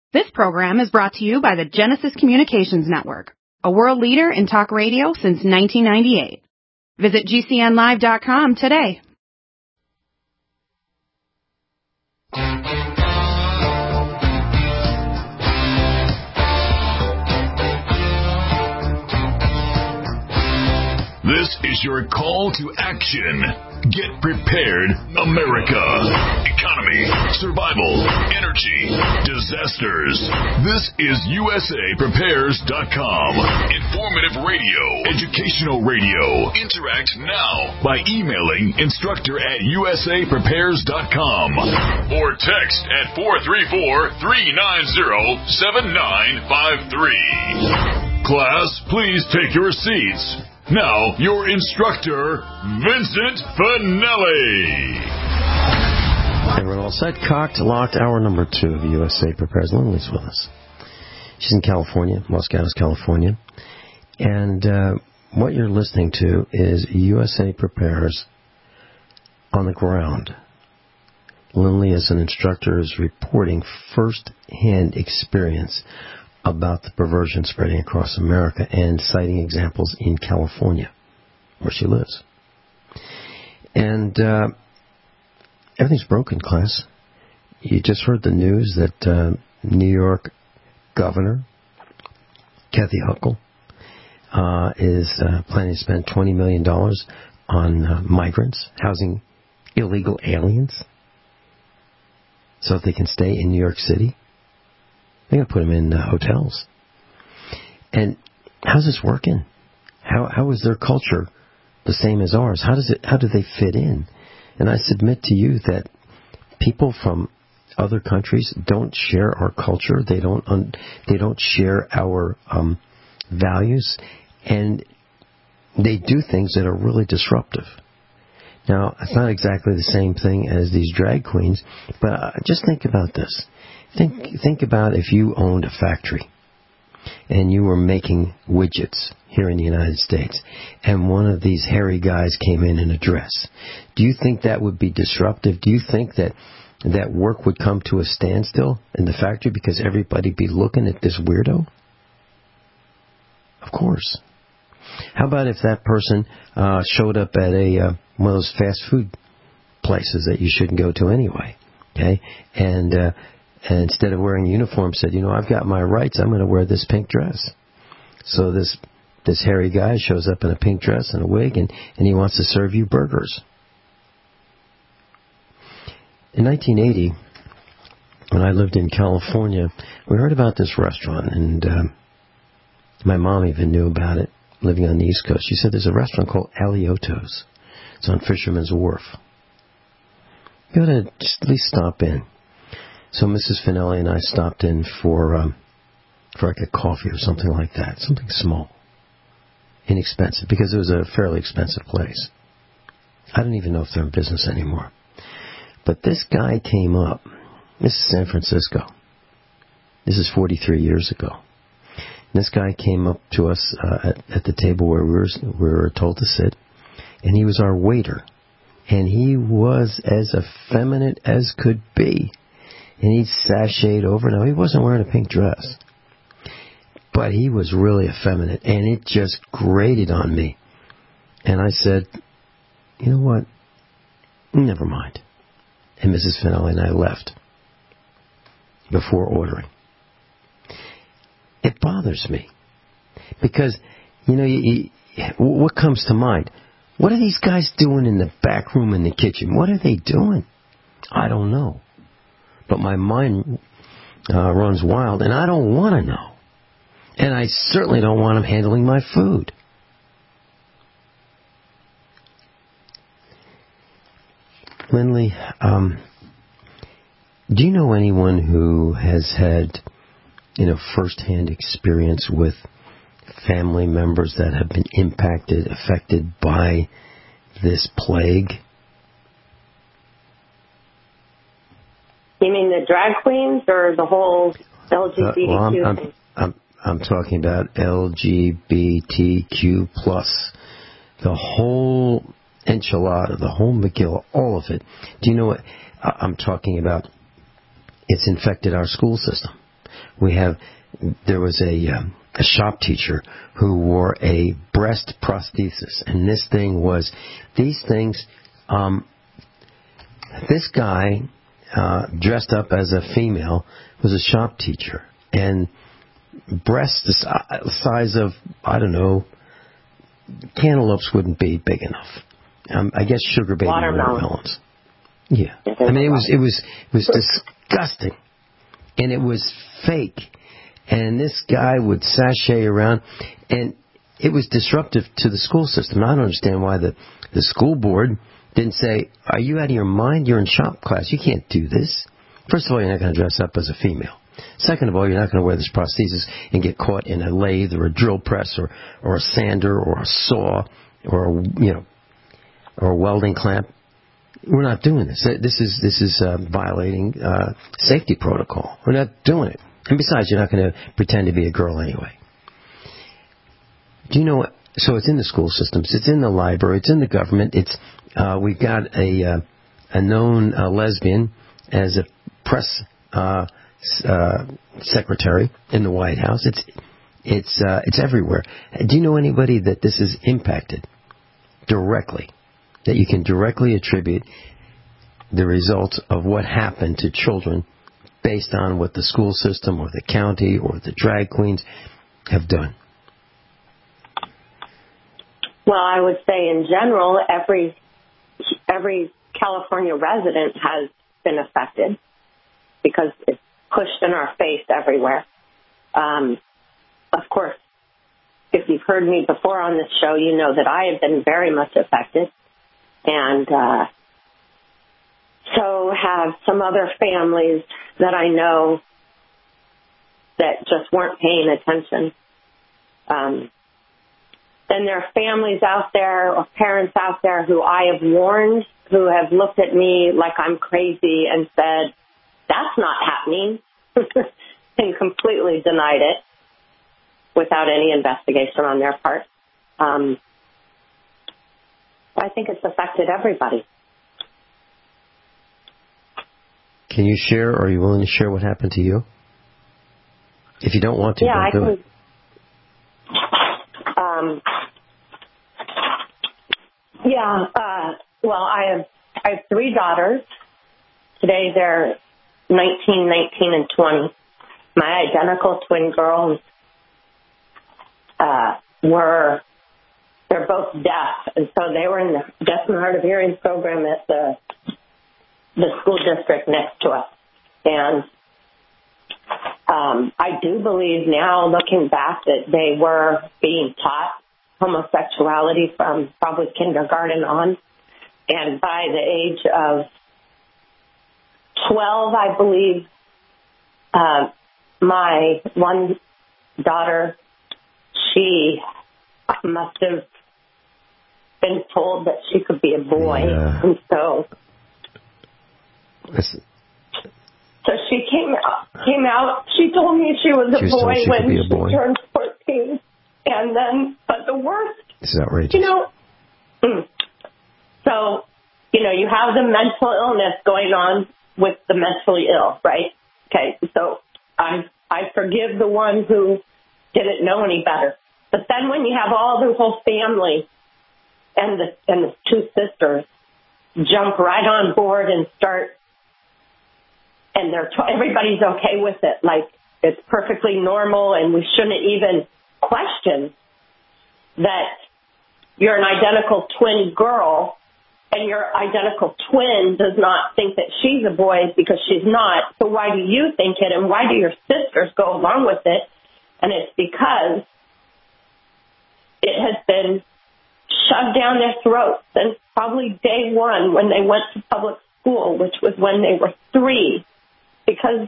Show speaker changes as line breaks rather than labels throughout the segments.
This program is brought to you by the Genesis Communications Network, a world leader in talk radio since 1998. Visit GCNlive.com today.
This is your call to action. Get prepared, America. Economy, survival, energy, disasters. This is USAPrepares.com. Informative radio, educational radio. Interact now by emailing instructor@USAPrepares.com or text at 434-390-7953. Class, please take your seats. Now, your instructor, Vincent Finelli.
Everyone all set, cocked, locked, hour number 2 of USA Prepares. Lindley's with us. She's in California, Los Gatos, California. And what you're listening to is USA Prepares on the ground. Lindley, as an instructor, is reporting first-hand experience about the perversion spreading across America and citing examples in California, where she lives. And everything's broken, class. You just heard the news that New York Governor Kathy Hochul is planning to spend $20 million on migrants, housing illegal aliens, so that they can stay in New York City. They're going to put them in hotels. And how's this working? How is their culture the same as ours? How do they fit in? And I submit to you that people from other countries don't share our culture. They don't share our values, and they do things that are really disruptive. Now, it's not exactly the same thing as these drag queens, but just think about this. Think about if you owned a factory and you were making widgets here in the United States and one of these hairy guys came in a dress. Do you think that would be disruptive? Do you think that work would come to a standstill in the factory because everybody'd be looking at this weirdo? Of course. How about if that person showed up at one of those fast food places that you shouldn't go to anyway, okay? And instead of wearing a uniform, said, I've got my rights, I'm going to wear this pink dress. So this hairy guy shows up in a pink dress and a wig, and he wants to serve you burgers. In 1980, when I lived in California, we heard about this restaurant, and my mom even knew about it, living on the East Coast. She said, there's a restaurant called Alioto's. It's on Fisherman's Wharf. You ought to just at least stop in. So Mrs. Finelli and I stopped in for like a coffee or something like that. Something small. Inexpensive, because it was a fairly expensive place. I don't even know if they're in business anymore. But this guy came up. This is San Francisco. This is 43 years ago. And this guy came up to us at the table where we were told to sit. And he was our waiter. And he was as effeminate as could be. And he sashayed over. Now, he wasn't wearing a pink dress. But he was really effeminate. And it just grated on me. And I said, you know what? Never mind. And Mrs. Finelli and I left before ordering. It bothers me. Because, what comes to mind? What are these guys doing in the back room in the kitchen? What are they doing? I don't know. But my mind runs wild, and I don't want to know. And I certainly don't want them handling my food. Lindley, do you know anyone who has had, first-hand experience with family members that have been affected by this plague?
You mean the drag queens or the whole LGBTQ thing?
I'm talking about LGBTQ+. The whole enchilada, the whole McGill, all of it. Do you know what I'm talking about? It's infected our school system. There was a shop teacher who wore a breast prosthesis, and these things. This guy dressed up as a female was a shop teacher, and breasts the size of, I don't know, cantaloupes wouldn't be big enough. I guess sugar baby watermelons. Yeah, I mean it was disgusting, and it was fake. And this guy would sashay around, and it was disruptive to the school system. I don't understand why the school board didn't say, "Are you out of your mind? You're in shop class. You can't do this." First of all, you're not going to dress up as a female. Second of all, you're not going to wear this prosthesis and get caught in a lathe or a drill press or a sander or a saw or a welding clamp. We're not doing this. This is violating safety protocol. We're not doing it. And besides, you're not going to pretend to be a girl anyway. Do you know what? So it's in the school systems. It's in the library. It's in the government. We've got a known lesbian as a press secretary in the White House. It's everywhere. Do you know anybody that this is impacted directly? That you can directly attribute the results of what happened to children based on what the school system or the county or the drag queens have done?
Well, I would say in general, every California resident has been affected because it's pushed in our face everywhere. Of course, if you've heard me before on this show, you know that I have been very much affected. And so have some other families that I know that just weren't paying attention. And there are families out there or parents out there who I have warned, who have looked at me like I'm crazy and said, "That's not happening," and completely denied it without any investigation on their part. I think it's affected everybody.
Can you share, or are you willing to share what happened to you? If you don't want to, don't do it. Well, I have 3 daughters. Today they're 19, 19, and 20. My identical twin girls they're both deaf, and so they were in the deaf and hard of hearing program at the school district next to us. And I do believe now, looking back, that they were being taught homosexuality from probably kindergarten on. And by the age of 12, I believe, my one daughter, she must have been told that she could be a boy. Yeah. And so she came out. She told me she was a boy when she turned 14. And then, but the worst, this is outrageous.
So, you have the mental illness going on with the mentally ill, right? Okay, so I forgive the one who didn't know any better. But then when you have all the whole family and the 2 sisters jump right on board and start, and everybody's okay with it, like it's perfectly normal, and we shouldn't even question that you're an identical twin girl and your identical twin does not think that she's a boy because she's not. So why do you think it, and why do your sisters go along with it? And it's because it has been shoved down their throats since probably day one when they went to public school, which was when they were 3. Because,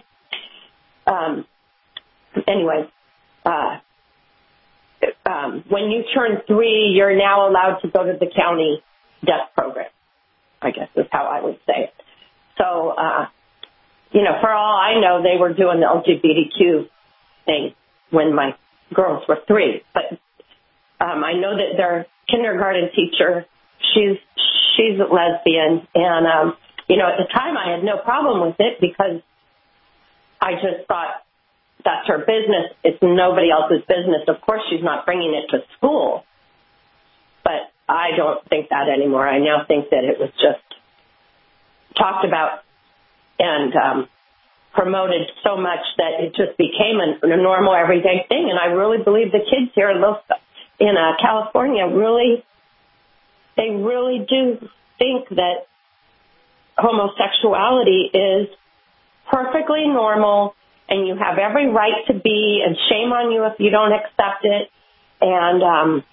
when you turn 3, you're now allowed to go to the county deaf program, I guess is how I would say it. So, for all I know, they were doing the LGBTQ thing when my girls were 3. But I know that their kindergarten teacher, she's a lesbian. And, at the time I had no problem with it because I just thought that's her business. It's nobody else's business. Of course, she's not bringing it to school. But I don't think that anymore. I now think that it was just talked about and promoted so much that it just became a normal, everyday thing. And I really believe the kids here in California they really do think that homosexuality is perfectly normal and you have every right to be, and shame on you if you don't accept it. And,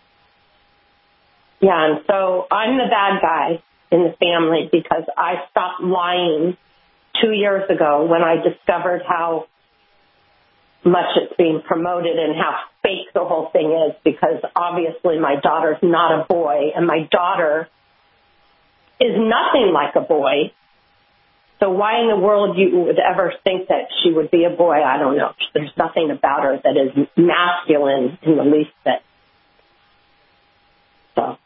and so I'm the bad guy in the family because I stopped lying 2 years ago when I discovered how much it's being promoted and how fake the whole thing is, because obviously my daughter's not a boy and my daughter is nothing like a boy. So why in the world you would ever think that she would be a boy? I don't know. There's nothing about her that is masculine in the least bit. So,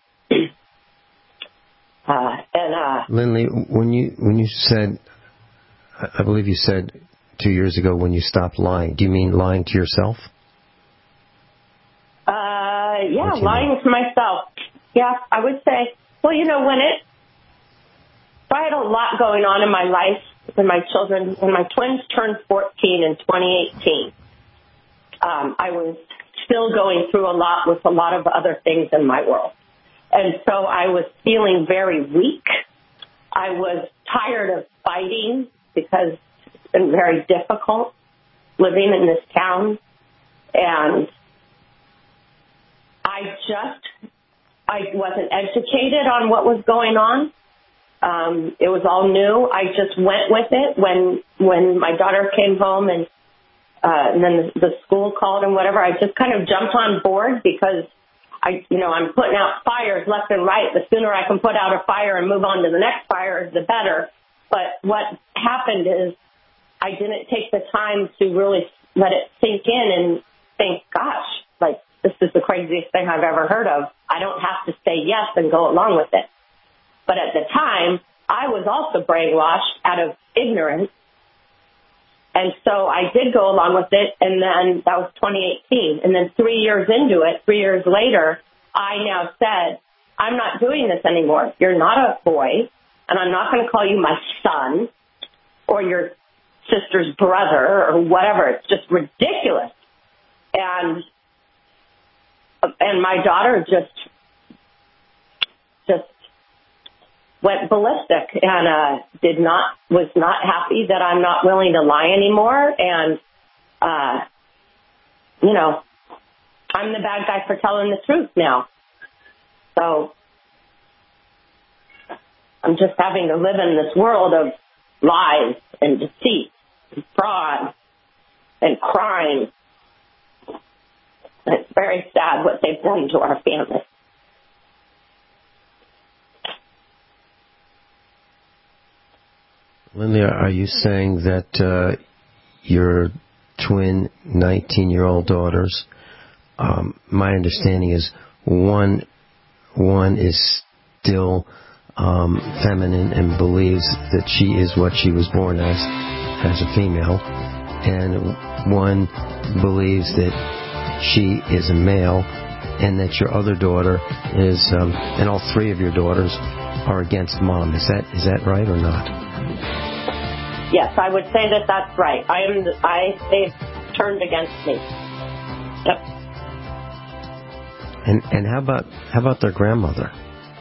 Lindley, when you said, I believe you said 2 years ago when you stopped lying, do you mean lying to yourself?
Yeah, lying to myself. Yeah, I would say, well, if I had a lot going on in my life when my twins turned 14 in 2018, I was still going through a lot with a lot of other things in my world. And so I was feeling very weak. I was tired of fighting because it's been very difficult living in this town. And I wasn't educated on what was going on. It was all new. I just went with it when my daughter came home and then the school called and whatever. I just kind of jumped on board because I'm putting out fires left and right. The sooner I can put out a fire and move on to the next fire, the better. But what happened is I didn't take the time to really let it sink in and think, gosh, this is the craziest thing I've ever heard of. I don't have to say yes and go along with it. But at the time, I was also brainwashed out of ignorance. And so I did go along with it, and then that was 2018. And then 3 years into it, 3 years later, I now said, I'm not doing this anymore. You're not a boy, and I'm not going to call you my son or your sister's brother or whatever. It's just ridiculous. And my daughter just went ballistic and was not happy that I'm not willing to lie anymore. And, I'm the bad guy for telling the truth now. So I'm just having to live in this world of lies and deceit and fraud and crime. And it's very sad what they've done to our family.
Lindley, are you saying that your twin 19-year-old daughters, my understanding is one is still feminine and believes that she is what she was born as a female, and one believes that she is a male, and that your other daughter is, and all three of your daughters are against mom. Is that right or not?
Yes, I would say that that's right. They've turned against me. Yep.
And how about their grandmother?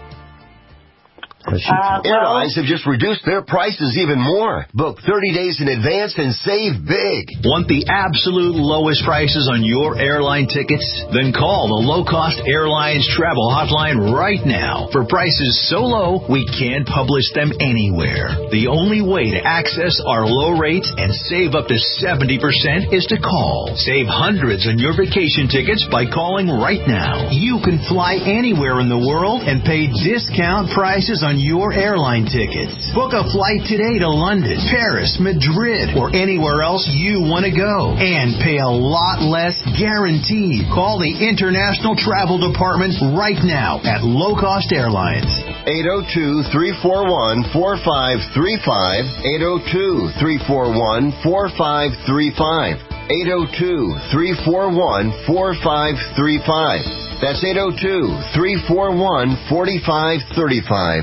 Airlines have just reduced their prices even more. Book 30 days in advance and save big.
Want the absolute lowest prices on your airline tickets? Then call the Low Cost Airlines Travel Hotline right now. For prices so low, we can't publish them anywhere. The only way to access our low rates and save up to 70% is to call. Save hundreds on your vacation tickets by calling right now. You can fly anywhere in the world and pay discount prices on your airline tickets. Book a flight today to London, Paris, Madrid, or anywhere else you want to go. And pay a lot less guaranteed. Call the International Travel Department right now at Low Cost Airlines.
802-341-4535. 802-341-4535. 802-341-4535. That's 802-341-4535.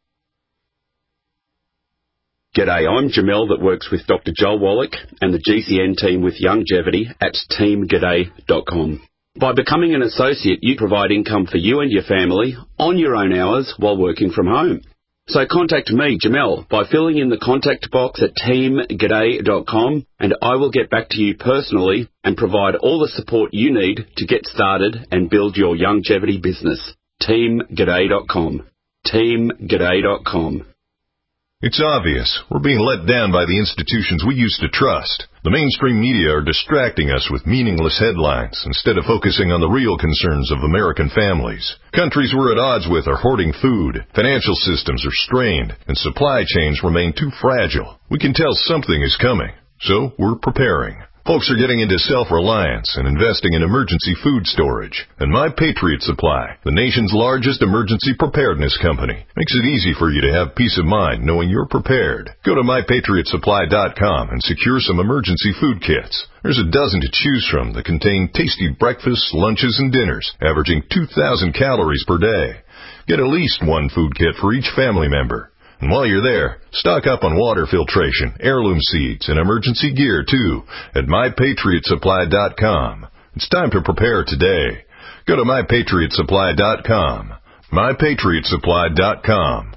G'day, I'm Jamel that works with Dr. Joel Wallach and the GCN team with Longevity at teamg'day.com. By becoming an associate, you provide income for you and your family on your own hours while working from home. So contact me, Jamel, by filling in the contact box at teamg'day.com, and I will get back to you personally and provide all the support you need to get started and build your longevity business. teamg'day.com. teamg'day.com.
It's obvious. We're being let down by the institutions we used to trust. The mainstream media are distracting us with meaningless headlines instead of focusing on the real concerns of American families. Countries we're at odds with are hoarding food, financial systems are strained, and supply chains remain too fragile. We can tell something is coming, so we're preparing. Folks are getting into self-reliance and investing in emergency food storage. And My Patriot Supply, the nation's largest emergency preparedness company, makes it easy for you to have peace of mind knowing you're prepared. Go to MyPatriotSupply.com and secure some emergency food kits. There's a dozen to choose from that contain tasty breakfasts, lunches, and dinners, averaging 2,000 calories per day. Get at least one food kit for each family member. And while you're there, stock up on water filtration, heirloom seeds, and emergency gear, too, at MyPatriotSupply.com. It's time to prepare today. Go to MyPatriotSupply.com. MyPatriotSupply.com.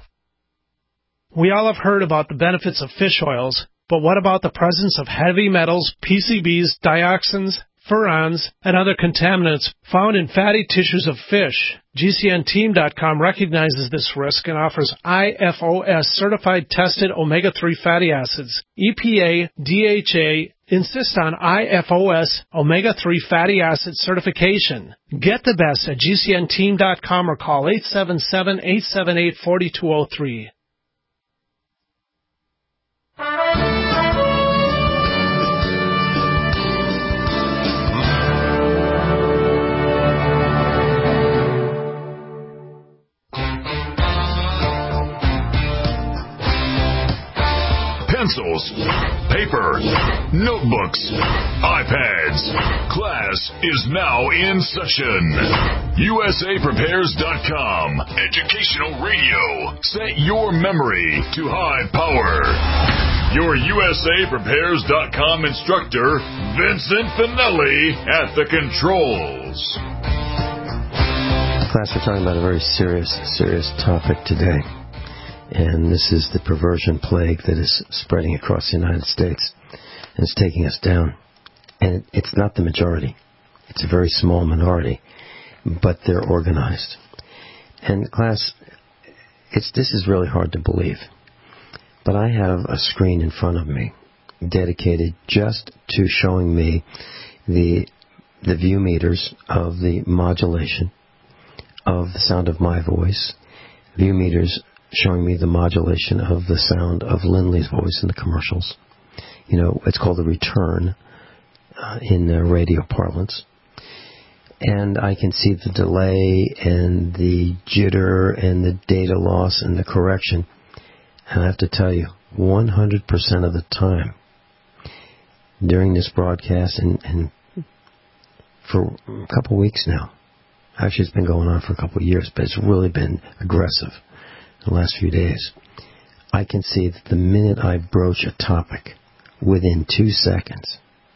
We all have heard about the benefits of fish oils, but what about the presence of heavy metals, PCBs, dioxins, furans, and other contaminants found in fatty tissues of fish? GCNteam.com recognizes this risk and offers IFOS certified tested omega-3 fatty acids. EPA, DHA insist on IFOS omega-3 fatty acid certification. Get the best at GCNteam.com or call 877-878-4203.
Pencils, paper, notebooks, iPads. Class is now in session. USAPrepares.com. Educational radio. Set your memory to high power. Your USAPrepares.com instructor, Vincent Finelli, at the controls.
Class, we're talking about a very serious topic today. And this is the perversion plague that is spreading across the United States. And it's taking us down. And it's not the majority. It's a very small minority. But they're organized. And class, this is really hard to believe. But I have a screen in front of me dedicated just to showing me the view meters of the modulation of the sound of my voice. View meters showing me the modulation of the sound of Lindley's voice in the commercials. You know, it's called a return in radio parlance. And I can see the delay and the jitter and the data loss and the correction. And I have to tell you, 100% of the time during this broadcast and for a couple of weeks now, actually it's been going on for a couple of years, but it's really been aggressive the last few days, I can see that the minute I broach a topic, within 2 seconds,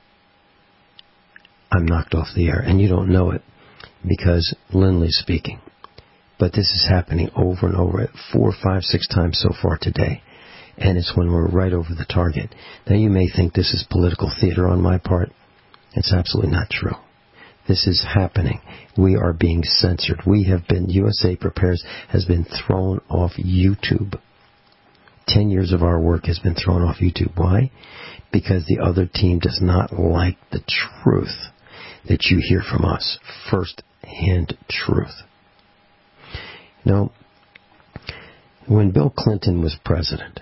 I'm knocked off the air. And you don't know it because Lindley's speaking. But this is happening over and over, 4, 5, 6 times so far today. And it's when we're right over the target. Now you may think this is political theater on my part. It's absolutely not true. This is happening. We are being censored. USA Prepares has been thrown off YouTube. 10 years of our work has been thrown off YouTube. Why? Because the other team does not like the truth that you hear from us. First-hand truth. Now, when Bill Clinton was president,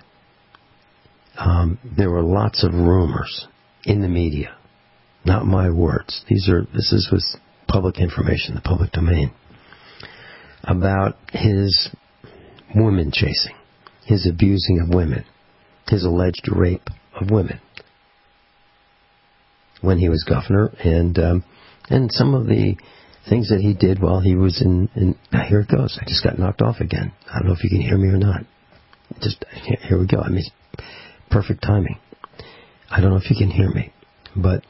there were lots of rumors in the media. Not my words. This was public information, the public domain, about his women chasing, his abusing of women, his alleged rape of women. when he was governor, and some of the things that he did while he was in. Here it goes. I just got knocked off again. I don't know if you can hear me or not. Here we go. I mean, perfect timing. I don't know if you can hear me, but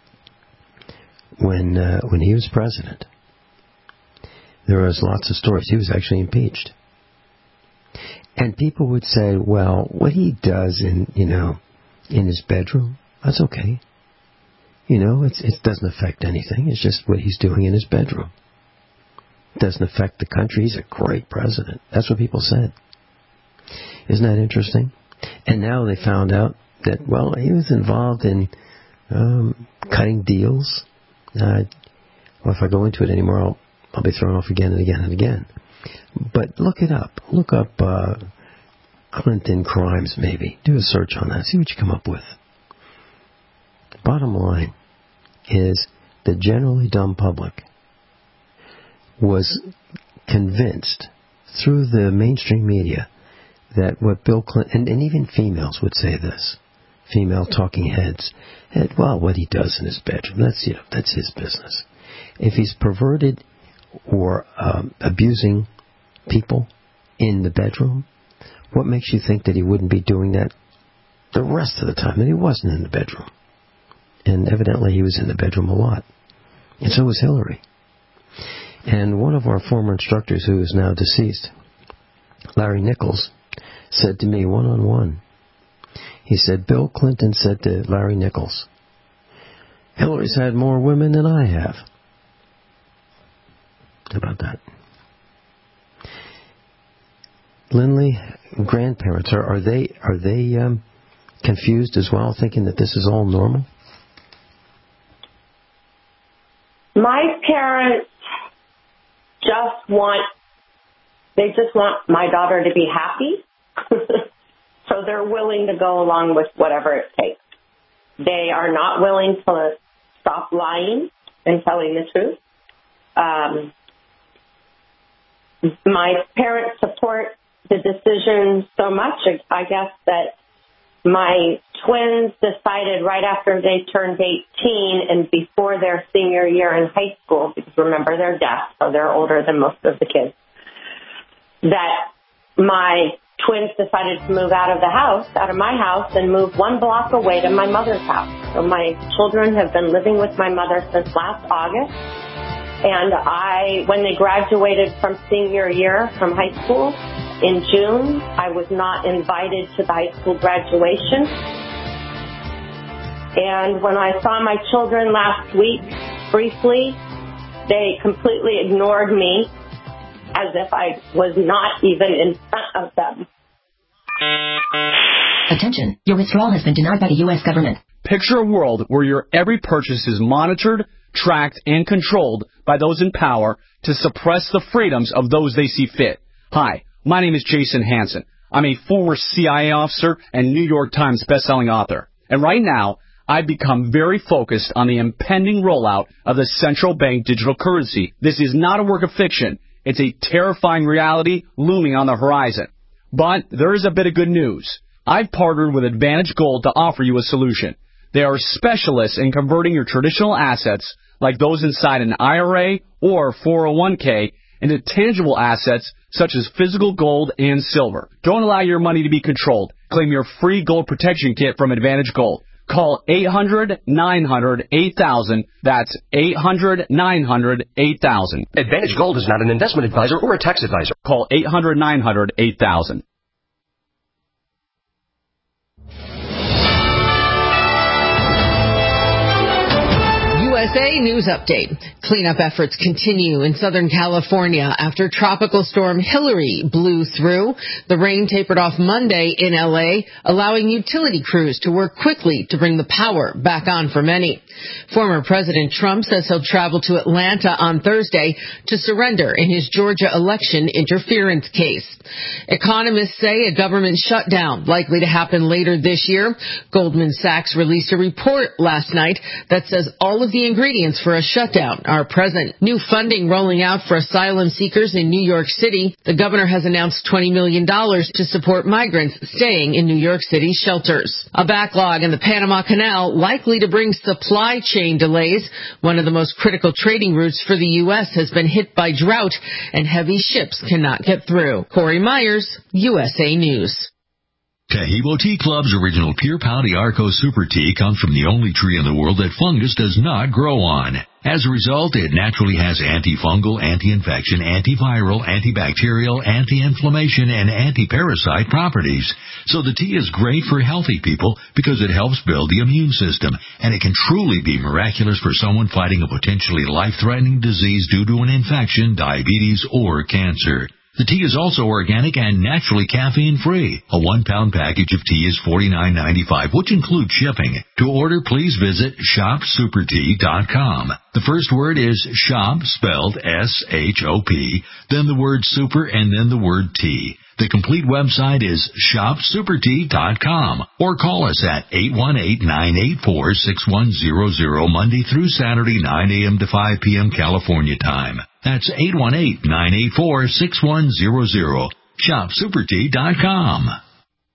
when he was president, there was lots of stories. He was actually impeached, and people would say, "Well, what he does in his bedroom, that's okay. It doesn't affect anything. It's just what he's doing in his bedroom. It doesn't affect the country. He's a great president." That's what people said. Isn't that interesting? And now they found out that, well, he was involved in cutting deals. Well, if I go into it anymore, I'll be thrown off again and again and again. But look it up. Look up Clinton crimes, maybe. Do a search on that. See what you come up with. Bottom line is the generally dumb public was convinced through the mainstream media that what Bill Clinton, and even females would say this, female talking heads, well, what he does in his bedroom, that's his business. If he's perverted or abusing people in the bedroom, what makes you think that he wouldn't be doing that the rest of the time? And he wasn't in the bedroom. And evidently he was in the bedroom a lot. And so was Hillary. And one of our former instructors, who is now deceased, Larry Nichols, said to me one-on-one, he said, Bill Clinton said to Larry Nichols, Hillary's had more women than I have. How about that? Lindley, grandparents, are they confused as well, thinking that this is all normal?
My parents just want my daughter to be happy. So they're willing to go along with whatever it takes. They are not willing to stop lying and telling the truth. My parents support the decision so much, I guess, that my twins decided right after they turned 18 and before their senior year in high school, because remember they're deaf, so they're older than most of the kids, that my twins decided to move out of my house, and move 1 block away to my mother's house. So my children have been living with my mother since last August. And when they graduated from senior year from high school in June, I was not invited to the high school graduation. And when I saw my children last week, briefly, they completely ignored me, as if I was not even in front of them.
Attention, your withdrawal has been denied by the U.S. government.
Picture a world where your every purchase is monitored, tracked, and controlled by those in power to suppress the freedoms of those they see fit. Hi, my name is Jason Hansen. I'm a former CIA officer and New York Times bestselling author. And right now, I've become very focused on the impending rollout of the central bank digital currency. This is not a work of fiction. It's a terrifying reality looming on the horizon. But there is a bit of good news. I've partnered with Advantage Gold to offer you a solution. They are specialists in converting your traditional assets, like those inside an IRA or 401k, into tangible assets such as physical gold and silver. Don't allow your money to be controlled. Claim your free gold protection kit from Advantage Gold. Call 800-900-8000. That's 800-900-8000.
Advantage Gold is not an investment advisor or a tax advisor.
Call 800-900-8000.
USA News Update. Cleanup efforts continue in Southern California after Tropical Storm Hillary blew through. The rain tapered off Monday in L.A., allowing utility crews to work quickly to bring the power back on for many. Former President Trump says he'll travel to Atlanta on Thursday to surrender in his Georgia election interference case. Economists say a government shutdown likely to happen later this year. Goldman Sachs released a report last night that says all of the ingredients ingredients for a shutdown are present. New funding rolling out for asylum seekers in New York City. The governor has announced $20 million to support migrants staying in New York City shelters. A backlog in the Panama Canal likely to bring supply chain delays. One of the most critical trading routes for the U.S. has been hit by drought, and heavy ships cannot get through. Corey Myers, USA News.
Tahibo Tea Club's original Pure Pau d'Arco Super Tea comes from the only tree in the world that fungus does not grow on. As a result, it naturally has antifungal, anti-infection, antiviral, antibacterial, anti-inflammation, and anti-parasite properties. So the tea is great for healthy people because it helps build the immune system, and it can truly be miraculous for someone fighting a potentially life-threatening disease due to an infection, diabetes, or cancer. The tea is also organic and naturally caffeine-free. A 1-pound package of tea is $49.95, which includes shipping. To order, please visit shopsupertea.com. The first word is shop, spelled S-H-O-P, then the word super, and then the word tea. The complete website is shopsupertea.com, or call us at 818-984-6100 Monday through Saturday, 9 a.m. to 5 p.m. California time. That's 818-984-6100. shopsupertea.com.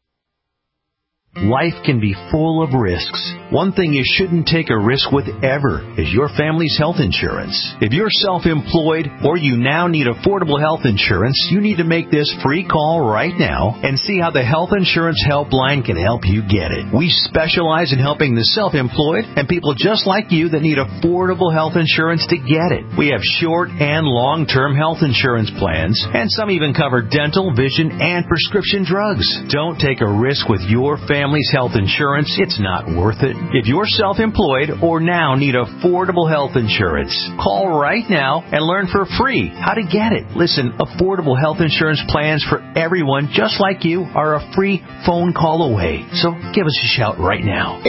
Life can be full of risks. One thing you shouldn't take a risk with ever is your family's health insurance. If you're self-employed or you now need affordable health insurance, you need to make this free call right now and see how the Health Insurance Helpline can help you get it. We specialize in helping the self-employed and people just like you that need affordable health insurance to get it. We have short and long-term health insurance plans, and some even cover dental, vision, and prescription drugs. Don't take a risk with your family's health insurance. It's not worth it. If you're self-employed or now need affordable health insurance, call right now and learn for free how to get it. Listen, affordable health insurance plans for everyone just like you are a free phone call away. So give us a shout right now.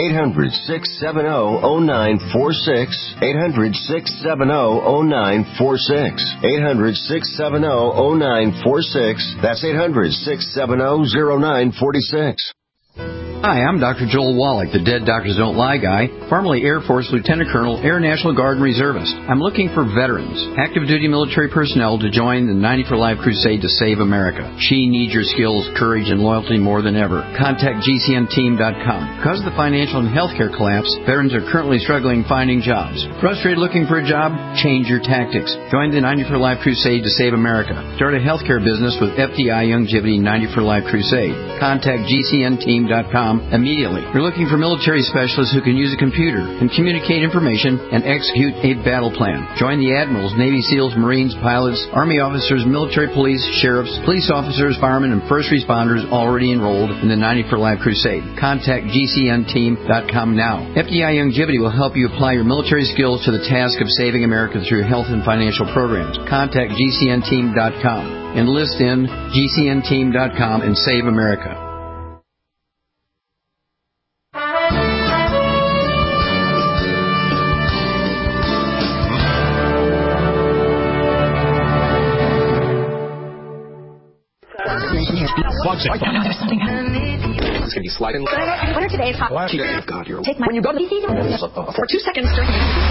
800-670-0946. 800-670-0946. 800-670-0946. That's 800-670-0946.
Hi, I'm Dr. Joel Wallach, the Dead Doctors Don't Lie guy, formerly Air Force Lieutenant Colonel, Air National Guard and Reservist. I'm looking for veterans, active duty military personnel to join the 90 for Life crusade to save America. She needs your skills, courage, and loyalty more than ever. Contact GCNteam.com. Because of the financial and healthcare collapse, veterans are currently struggling finding jobs. Frustrated looking for a job? Change your tactics. Join the 90 for Life crusade to save America. Start a healthcare business with FDI Youngevity 90 for Life crusade. Contact GCNteam.com immediately. You're looking for military specialists who can use a computer and communicate information and execute a battle plan. Join the admirals, Navy SEALs, Marines, pilots, Army officers, military police, sheriffs, police officers, firemen, and first responders already enrolled in the 90 for Life crusade. Contact GCNteam.com now. FDI Youngevity will help you apply your military skills to the task of saving America through health and financial programs. Contact GCNteam.com. Enlist in GCNteam.com and save America.
It's going to be sliding. What are today's hot? God, you're... Take my... When you go to the for 2 seconds during...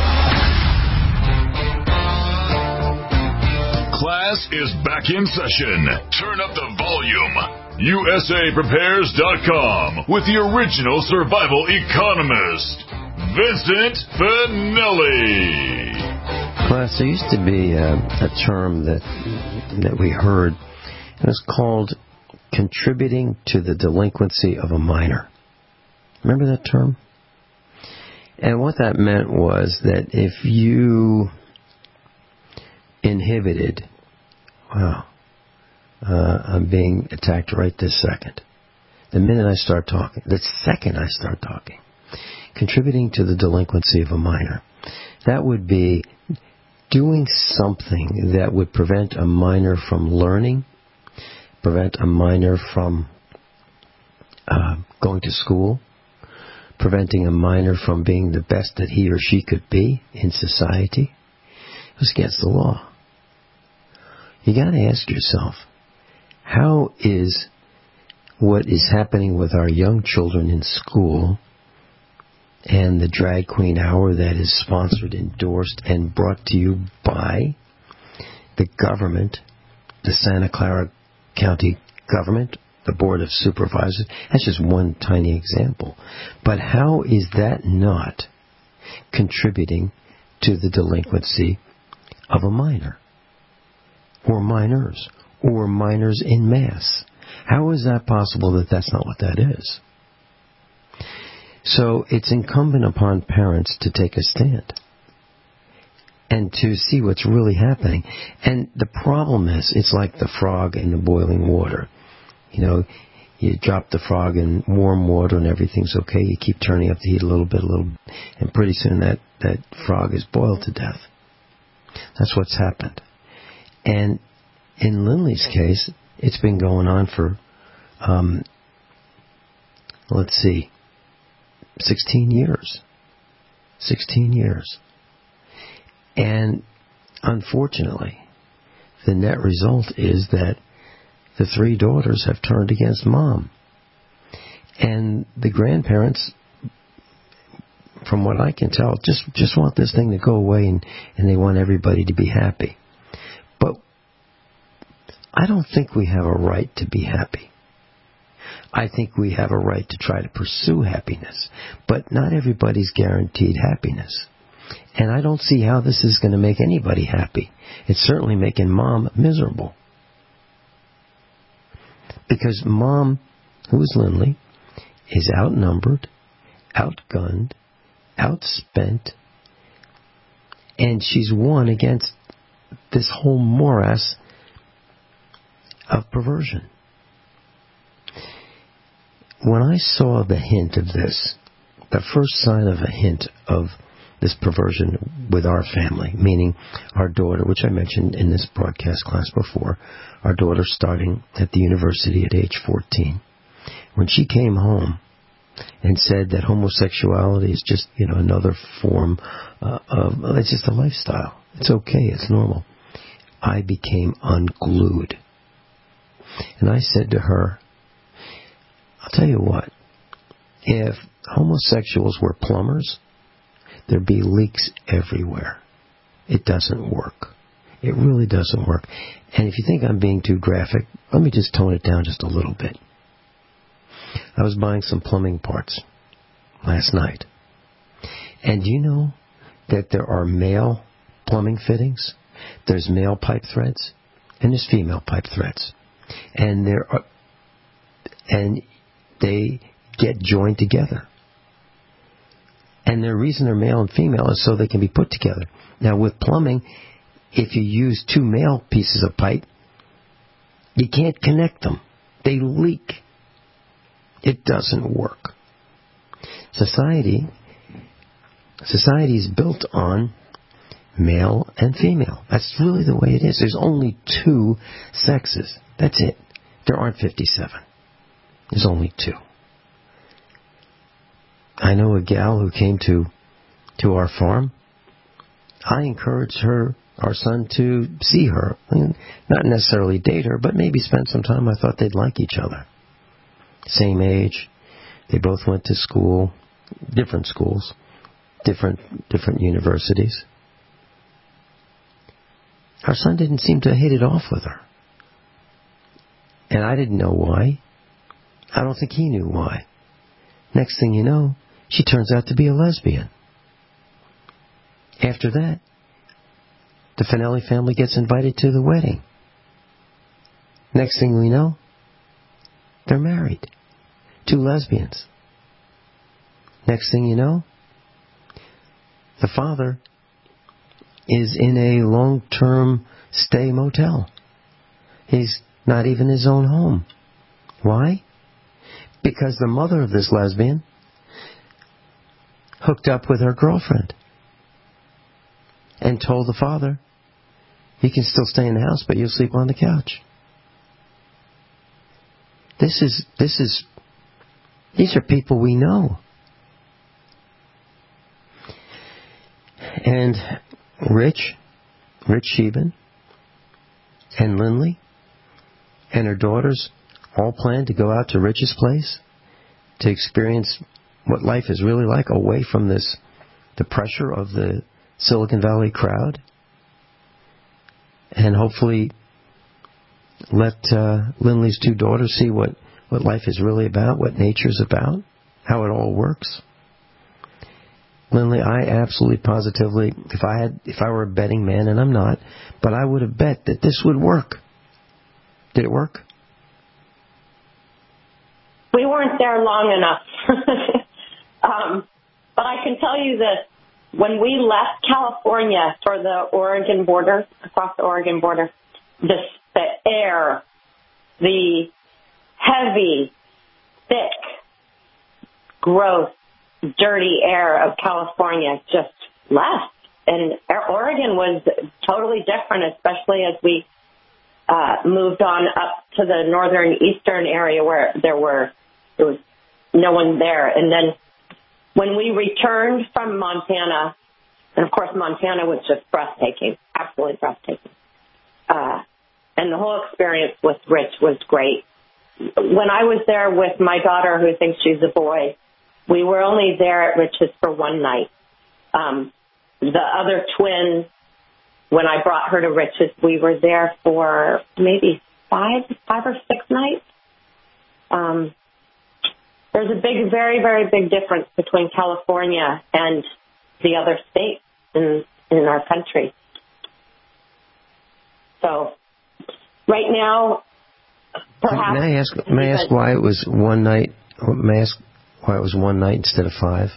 Class is back in session. Turn up the volume. USAPrepares.com with the original survival economist, Vincent Finelli.
Class, there used to be a term that we heard. It was called contributing to the delinquency of a minor. Remember that term? And what that meant was that if you inhibited, I'm being attacked right this second. The minute I start talking, the second I start talking, contributing to the delinquency of a minor, that would be doing something that would prevent a minor from learning, prevent a minor from going to school, preventing a minor from being the best that he or she could be in society. It was against the law. You got to ask yourself, how is what is happening with our young children in school and the Drag Queen Hour that is sponsored, endorsed, and brought to you by the government, the Santa Clara County government, the Board of Supervisors. That's just one tiny example. But how is that not contributing to the delinquency of a minor? Or minors? Or minors in mass? How is that possible that that's not what that is? So it's incumbent upon parents to take a stand and to see what's really happening. And the problem is, it's like the frog in the boiling water. You know, you drop the frog in warm water and everything's okay. You keep turning up the heat a little bit, and pretty soon that frog is boiled to death. That's what's happened. And in Lindley's case, it's been going on for, 16 years. 16 years. And unfortunately, the net result is that the 3 daughters have turned against mom. And the grandparents, from what I can tell, just want this thing to go away, and they want everybody to be happy. But I don't think we have a right to be happy. I think we have a right to try to pursue happiness, but not everybody's guaranteed happiness. And I don't see how this is going to make anybody happy. It's certainly making mom miserable. Because mom, who is Lindley, is outnumbered, outgunned, outspent, and she's won against this whole morass of perversion. When I saw the hint of this, the first sign of a hint of this perversion with our family, meaning our daughter, which I mentioned in this broadcast class before, our daughter starting at the university at age 14, when she came home and said that homosexuality is just, another form it's just a lifestyle. It's okay. It's normal. I became unglued. And I said to her, I'll tell you what, if homosexuals were plumbers, there'd be leaks everywhere. It doesn't work. It really doesn't work. And if you think I'm being too graphic, let me just tone it down just a little bit. I was buying some plumbing parts last night. And do you know that there are male plumbing fittings? There's male pipe threads, and there's female pipe threads. And they get joined together. And the reason they're male and female is so they can be put together. Now, with plumbing, if you use 2 male pieces of pipe, you can't connect them. They leak. It doesn't work. Society is built on male and female. That's really the way it is. There's only 2 sexes. That's it. There aren't 57. There's only 2. I know a gal who came to our farm. I encouraged our son, to see her. Not necessarily date her, but maybe spend some time. I thought they'd like each other. Same age. They both went to school, different schools, different universities. Our son didn't seem to hit it off with her. And I didn't know why. I don't think he knew why. Next thing you know, she turns out to be a lesbian. After that, the Finelli family gets invited to the wedding. Next thing we know, they're married. 2 lesbians. Next thing you know, the father is in a long-term stay motel. He's not even his own home. Why? Because the mother of this lesbian hooked up with her girlfriend and told the father, you can still stay in the house, but you'll sleep on the couch. These are people we know. And Rich Sheben and Lindley and her daughters all planned to go out to Rich's place to experience what life is really like away from the pressure of the Silicon Valley crowd, and hopefully let Lindley's two daughters see what life is really about, what nature's about, how it all works. Lindley, I absolutely positively, if I were a betting man, and I'm not, but I would have bet that this would work. Did it work?
We weren't there long enough. But I can tell you that when we left California for the Oregon border, across the Oregon border, the air, the heavy, thick, gross, dirty air of California just left. And Oregon was totally different, especially as we moved on up to the northern eastern area where there was no one there. And then when we returned from Montana, and of course Montana was just breathtaking, absolutely breathtaking. And the whole experience with Rich was great. When I was there with my daughter, who thinks she's a boy, we were only there at Rich's for one night. The other twin, when I brought her to Rich's, we were there for maybe five or six nights. There's a very, very big difference between California and the other states in our country. So, right now, perhaps...
May I ask why it was one night? May I ask why it was one night instead of five?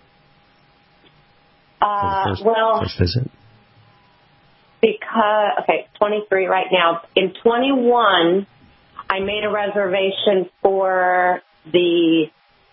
First visit?
Because, 23 right now. In 21, I made a reservation for the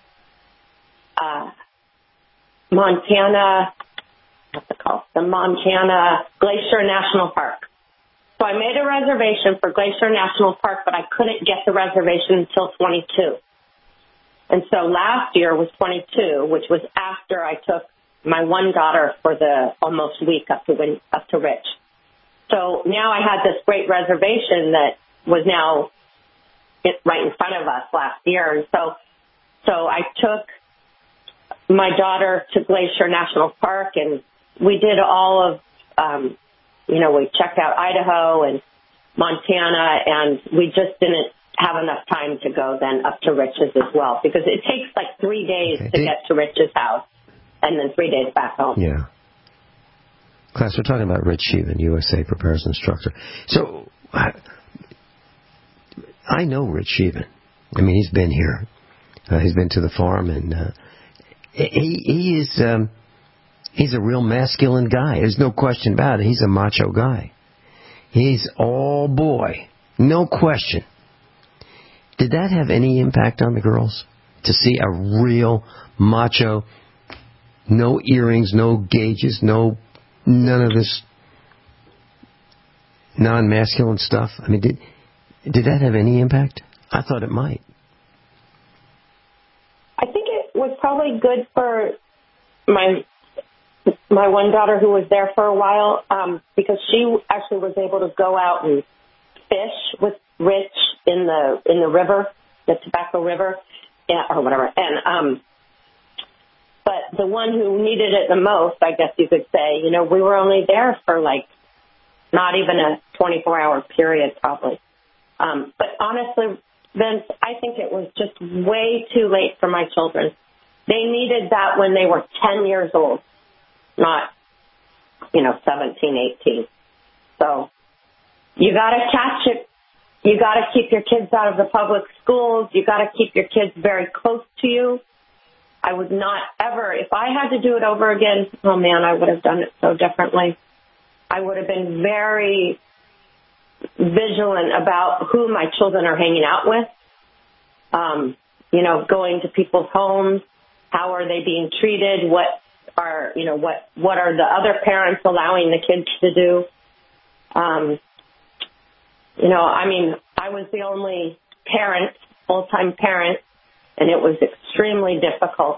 Montana, what's it called? The Montana Glacier National Park. So I made a reservation for Glacier National Park, but I couldn't get the reservation until 22. And so last year was 22, which was after I took my one daughter for the almost week up to Rich. So now I had this great reservation that was now right in front of us last year. And so I took my daughter to Glacier National Park, and we did all of, we checked out Idaho and Montana, and we just didn't have enough time to go then up to Rich's as well, because it takes like 3 days to get to Rich's house and then 3 days back home.
Yeah. Class, we're talking about Rich Sheevan, USA Prepares Instructor. So, I know Rich Sheevan. I mean, he's been here. He's been to the farm, and he's a real masculine guy. There's no question about it. He's a macho guy. He's all boy. No question. Did that have any impact on the girls? To see a real macho, no earrings, no gauges, none of this non-masculine stuff? I mean, did that have any impact? I thought it might.
I think it was probably good for my one daughter who was there for a while, because she actually was able to go out and fish with Rich in the river, the Tobacco River, or whatever. And but the one who needed it the most, I guess you could say, we were only there for like not even a 24-hour period, probably. But honestly, Vince, I think it was just way too late for my children. They needed that when they were 10 years old, not, 17, 18. So you got to catch it. You got to keep your kids out of the public schools. You got to keep your kids very close to you. I would not ever, if I had to do it over again, oh man, I would have done it so differently. I would have been very vigilant about who my children are hanging out with. Going to people's homes. How are they being treated? What are the other parents allowing the kids to do? I was the only parent, full-time parent, and it was extremely difficult.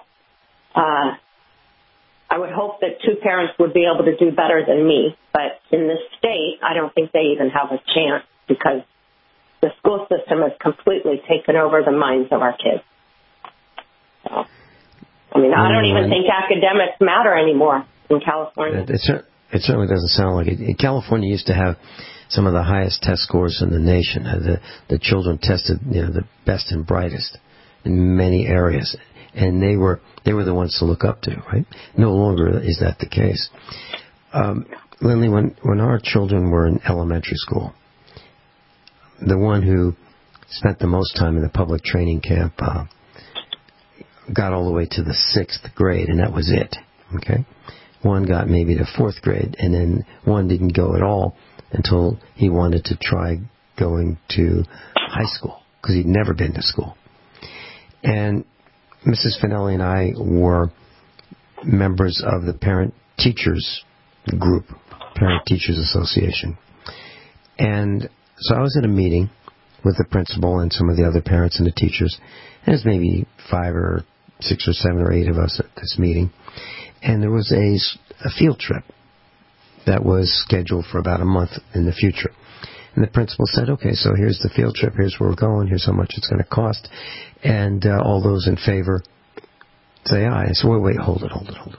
I would hope that two parents would be able to do better than me, but in this state, I don't think they even have a chance because the school system has completely taken over the minds of our kids. So. I mean, I don't even think academics matter anymore in California.
It certainly doesn't sound like it. California used to have some of the highest test scores in the nation. The children tested, the best and brightest in many areas, and they were the ones to look up to, right? No longer is that the case. Lindley, when our children were in elementary school, the one who spent the most time in the public training camp got all the way to the 6th grade, and that was it. Okay, one got maybe to 4th grade, and then one didn't go at all until he wanted to try going to high school because he'd never been to school. And Mrs. Finelli and I were members of the parent-teachers group, Parent-Teachers Association. And so I was at a meeting with the principal and some of the other parents and the teachers. And there's maybe 5 or 6 or 7 or 8 of us at this meeting. And there was a field trip that was scheduled for about a month in the future. And the principal said, okay, so here's the field trip, here's where we're going, here's how much it's going to cost. And all those in favor say aye. I said, wait, hold it.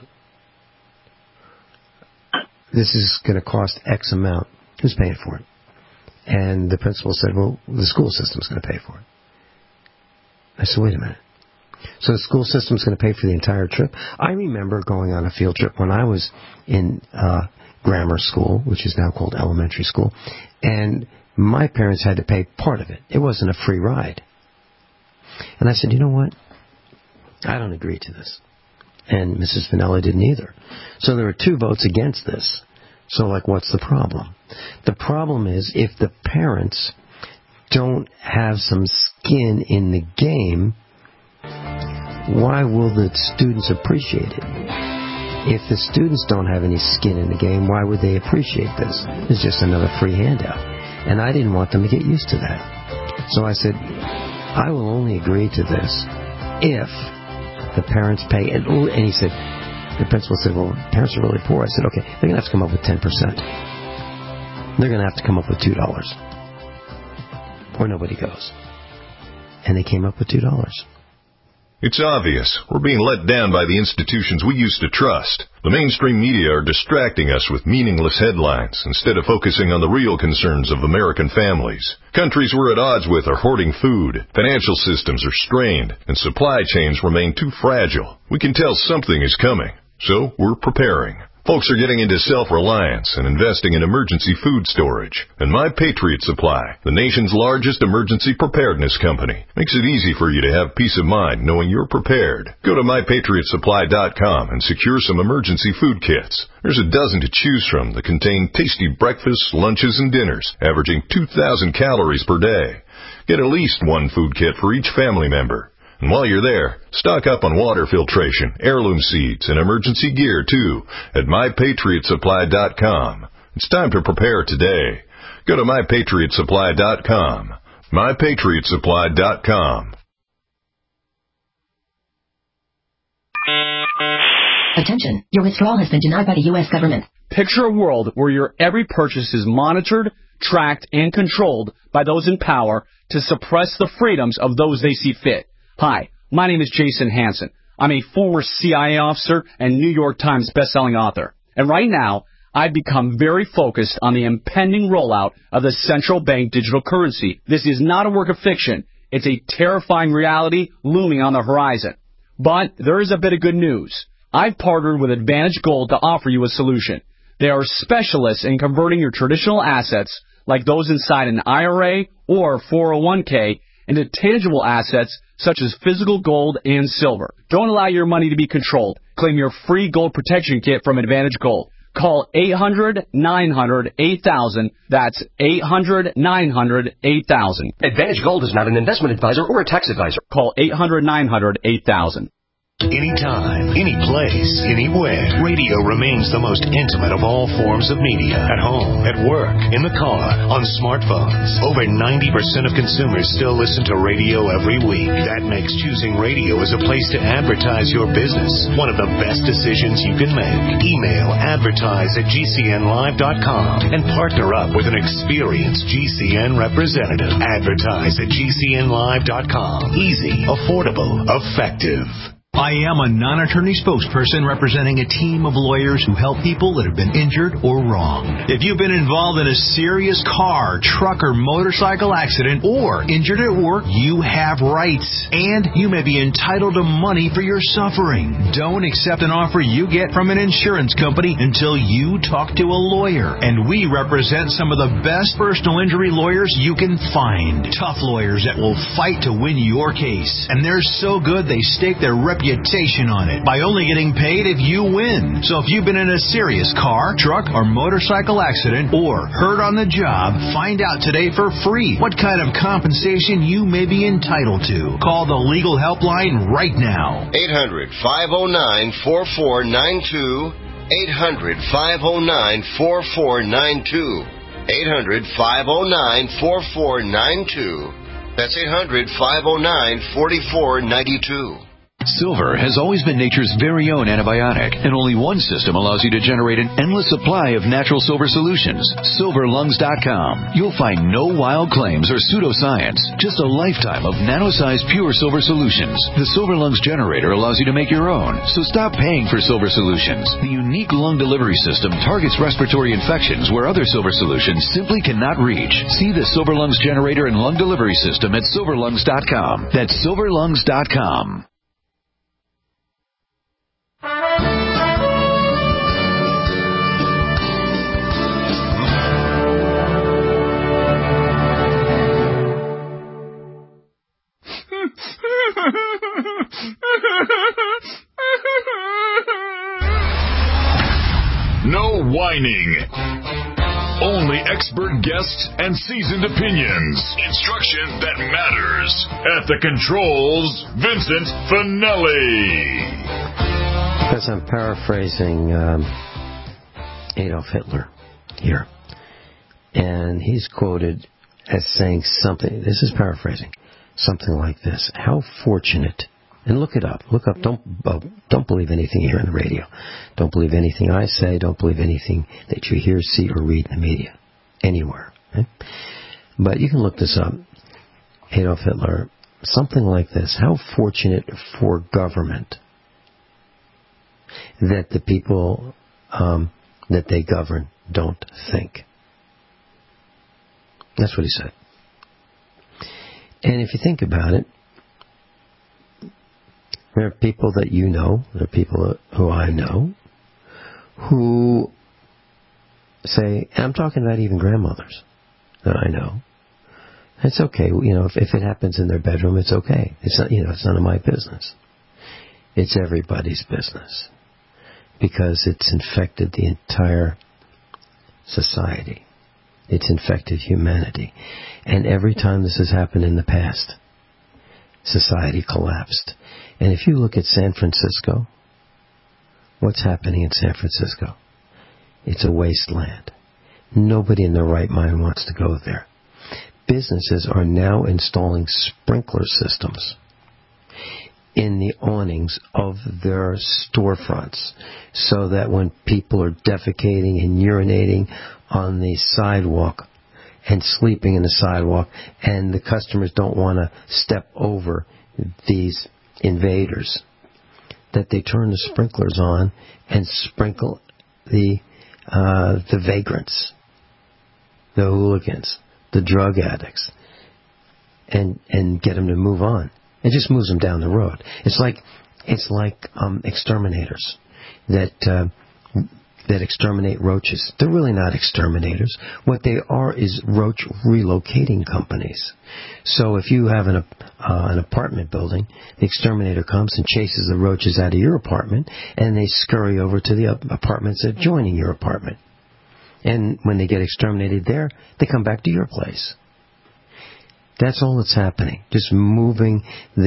This is going to cost X amount. Who's paying for it? And the principal said, well, the school system's going to pay for it. I said, wait a minute. So the school system's going to pay for the entire trip? I remember going on a field trip when I was in grammar school, which is now called elementary school, and my parents had to pay part of it. It wasn't a free ride. And I said, you know what? I don't agree to this. And Mrs. Finelli didn't either. So there were 2 votes against this. So, what's the problem? The problem is if the parents don't have some skin in the game, why will the students appreciate it? If the students don't have any skin in the game, why would they appreciate this? It's just another free handout. And I didn't want them to get used to that. So I said, I will only agree to this if the parents pay. And he said, the principal said, well, parents are really poor. I said, okay, they're going to have to come up with 10%. They're going to have to come up with $2. Or nobody goes. And they came up with $2.
It's obvious. We're being let down by the institutions we used to trust. The mainstream media are distracting us with meaningless headlines instead of focusing on the real concerns of American families. Countries we're at odds with are hoarding food, financial systems are strained, and supply chains remain too fragile. We can tell something is coming, so we're preparing. Folks are getting into self-reliance and investing in emergency food storage. And My Patriot Supply, the nation's largest emergency preparedness company, makes it easy for you to have peace of mind knowing you're prepared. Go to MyPatriotSupply.com and secure some emergency food kits. There's a dozen to choose from that contain tasty breakfasts, lunches, and dinners, averaging 2,000 calories per day. Get at least 1 food kit for each family member. And while you're there, stock up on water filtration, heirloom seeds, and emergency gear, too, at MyPatriotSupply.com. It's time to prepare today. Go to MyPatriotSupply.com. MyPatriotSupply.com.
Attention, your withdrawal has been denied by the U.S. government.
Picture a world where your every purchase is monitored, tracked, and controlled by those in power to suppress the freedoms of those they see fit. Hi, my name is Jason Hansen. I'm a former CIA officer and New York Times bestselling author. And right now, I've become very focused on the impending rollout of the central bank digital currency. This is not a work of fiction. It's a terrifying reality looming on the horizon. But there is a bit of good news. I've partnered with Advantage Gold to offer you a solution. They are specialists in converting your traditional assets, like those inside an IRA or 401k, into tangible assets such as physical gold and silver. Don't allow your money to be controlled. Claim your free gold protection kit from Advantage Gold. Call 800-900-8000. That's 800-900-8000.
Advantage Gold is not an investment advisor or a tax advisor.
Call 800-900-8000.
Anytime, any place, anywhere, radio remains the most intimate of all forms of media. At home, at work, in the car, on smartphones. Over 90% of consumers still listen to radio every week. That makes choosing radio as a place to advertise your business one of the best decisions you can make. Email advertise@gcnlive.com and partner up with an experienced GCN representative. Advertise@gcnlive.com. Easy, affordable, effective.
I am a non-attorney spokesperson representing a team of lawyers who help people that have been injured or wronged. If you've been involved in a serious car, truck, or motorcycle accident or injured at work, you have rights, and you may be entitled to money for your suffering. Don't accept an offer you get from an insurance company until you talk to a lawyer. And we represent some of the best personal injury lawyers you can find. Tough lawyers that will fight to win your case. And they're so good they stake their reputation on it by only getting paid if you win. So if you've been in a serious car, truck, or motorcycle accident or hurt on the job, find out today for free what kind of compensation you may be entitled to. Call the legal helpline right now.
800-509-4492. 800-509-4492. 800-509-4492. That's 800-509-4492.
Silver has always been nature's very own antibiotic, and only one system allows you to generate an endless supply of natural silver solutions. SilverLungs.com. You'll find no wild claims or pseudoscience, just a lifetime of nano-sized pure silver solutions. The Silver Lungs generator allows you to make your own, so stop paying for silver solutions. The unique lung delivery system targets respiratory infections where other silver solutions simply cannot reach. See the Silver Lungs generator and lung delivery system at SilverLungs.com. That's SilverLungs.com.
No whining. Only expert guests and seasoned opinions. Instruction that matters. At the controls, Vincent Finelli.
Because I'm paraphrasing Adolf Hitler here. And he's quoted as saying something, this is paraphrasing, something like this. How fortunate, and look it up, don't believe anything you hear on the radio. Don't believe anything I say, don't believe anything that you hear, see, or read in the media, anywhere. Okay? But you can look this up. Adolf Hitler, something like this. How fortunate for government that the people that they govern don't think. That's what he said. And if you think about it, there are people that you know, there are people who I know, who say, and I'm talking about even grandmothers that I know, it's okay, if it happens in their bedroom, it's okay. It's not, it's none of my business. It's everybody's business. Because it's infected the entire society. It's infected humanity. And every time this has happened in the past, society collapsed. And if you look at San Francisco, what's happening in San Francisco? It's a wasteland. Nobody in their right mind wants to go there. Businesses are now installing sprinkler systems in the awnings of their storefronts so that when people are defecating and urinating on the sidewalk and sleeping in the sidewalk and the customers don't want to step over these invaders, that they turn the sprinklers on and sprinkle the vagrants, the hooligans, the drug addicts, and get them to move on. It just moves them down the road. It's like exterminators that exterminate roaches. They're really not exterminators. What they are is roach relocating companies. So if you have an apartment building, the exterminator comes and chases the roaches out of your apartment, and they scurry over to the apartments adjoining your apartment. And when they get exterminated there, they come back to your place. That's all that's happening. Just moving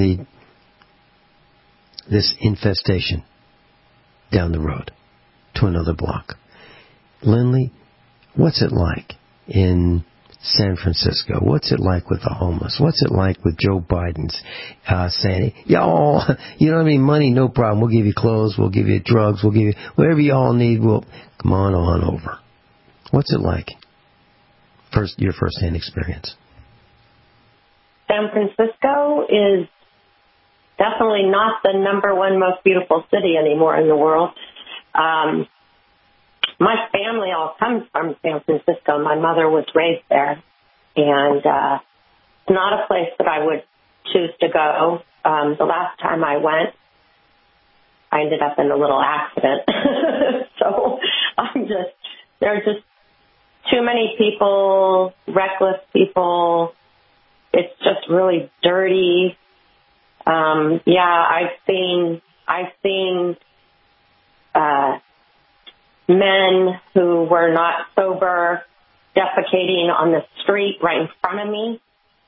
this infestation down the road to another block. Lindley, what's it like in San Francisco? What's it like with the homeless? What's it like with Joe Biden's saying, y'all, money, no problem. We'll give you clothes, we'll give you drugs, we'll give you whatever y'all need. We'll come on over. What's it like? Your first-hand experience.
San Francisco is definitely not the number one most beautiful city anymore in the world. My family all comes from San Francisco. My mother was raised there, and it's not a place that I would choose to go. The last time I went, I ended up in a little accident. So there are just too many people, reckless people. It's just really dirty. I've seen men who were not sober defecating on the street right in front of me.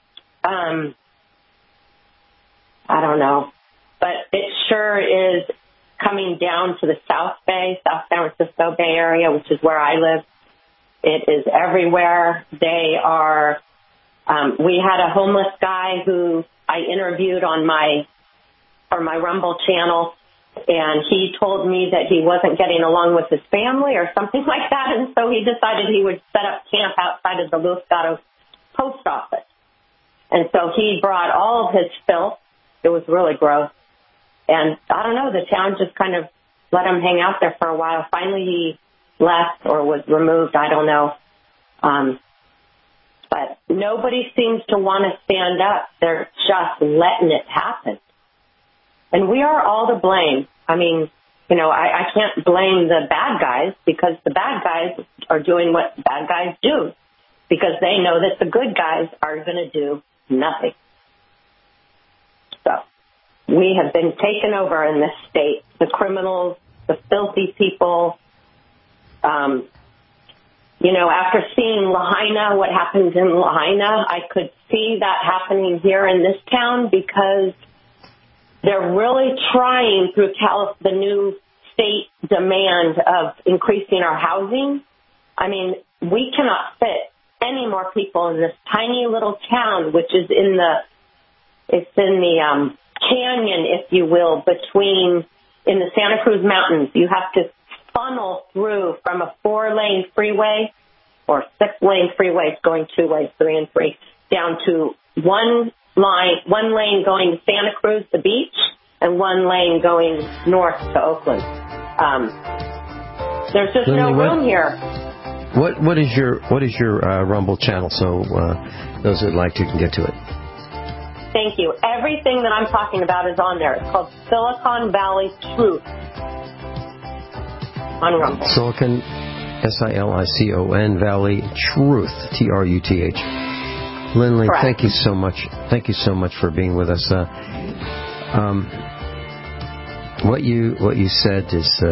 I don't know, but it sure is coming down to the South Bay, South San Francisco Bay Area, which is where I live. It is everywhere. They are. We had a homeless guy who I interviewed on my Rumble channel, and he told me that he wasn't getting along with his family or something like that, and so he decided he would set up camp outside of the Los Gatos post office. And so he brought all of his filth. It was really gross. And I don't know, the town just kind of let him hang out there for a while. Finally he left or was removed, I don't know. But nobody seems to want to stand up. They're just letting it happen. And we are all to blame. I mean, I can't blame the bad guys because the bad guys are doing what bad guys do because they know that the good guys are going to do nothing. So we have been taken over in this state. The criminals, the filthy people. After seeing Lahaina, what happened in Lahaina, I could see that happening here in this town because they're really trying through the new state demand of increasing our housing. I mean, we cannot fit any more people in this tiny little town, which is in the canyon, if you will, in the Santa Cruz Mountains. You have to funnel through from a 4-lane freeway or 6-lane freeways going 2 ways, 3 and 3, down to one lane going to Santa Cruz, the beach, and 1 lane going north to Oakland. There's just no room here.
What is your Rumble channel so those who'd like to can get to it?
Thank you. Everything that I'm talking about is on there. It's called Silicon Valley Truth on Rumble.
Silicon, SILICON Valley Truth, TRUTH. Lindley,
correct.
Thank you so much. Thank you so much for being with us. What you said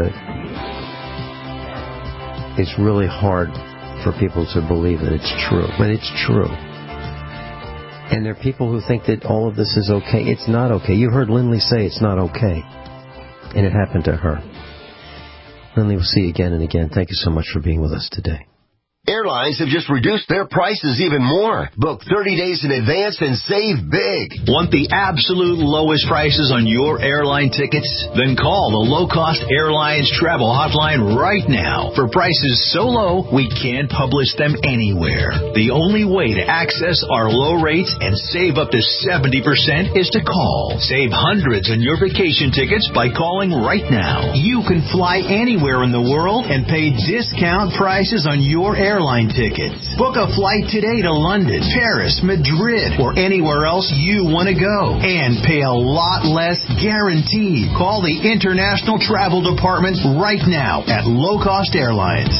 is really hard for people to believe that it's true, but it's true. And there are people who think that all of this is okay. It's not okay. You heard Lindley say it's not okay, and it happened to her. Lindley, we'll see you again and again. Thank you so much for being with us today.
Airlines have just reduced their prices even more. Book 30 days in advance and save big.
Want the absolute lowest prices on your airline tickets? Then call the Low Cost Airlines Travel Hotline right now. For prices so low, we can't publish them anywhere. The only way to access our low rates and save up to 70% is to call. Save hundreds on your vacation tickets by calling right now. You can fly anywhere in the world and pay discount prices on your airline tickets. Book a flight today to London, Paris, Madrid, or anywhere else you want to go. And pay a lot less guaranteed. Call the International Travel Department right now at Low Cost Airlines.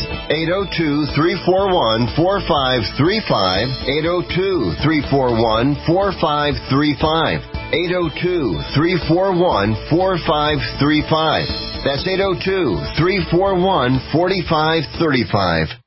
802-341-4535. 802-341-4535. 802-341-4535. That's 802-341-4535.